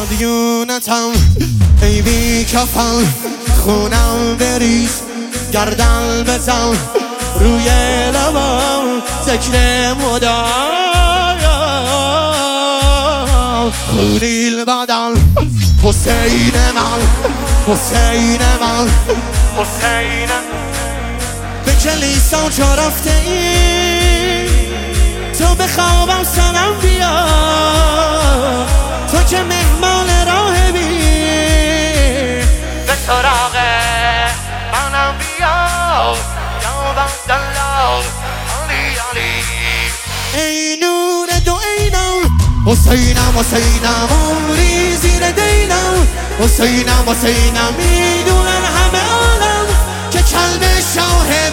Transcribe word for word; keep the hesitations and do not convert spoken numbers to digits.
مدیونتم ای بی کفن، خونم بریز گردن بزن روی لبم ذکر مدام. خلیل بدن حسین من، حسین من، حسین به کلیسا چا رفته ای تو به خوابم سرم بیا، تو که مهمان راه بی به سراغ منم بیا یا بندالله علی علی. ای نور دو عینم حسینم حسینم عمری زیر دینم، حسینم حسینم میدونن همه عالم که کلب شاه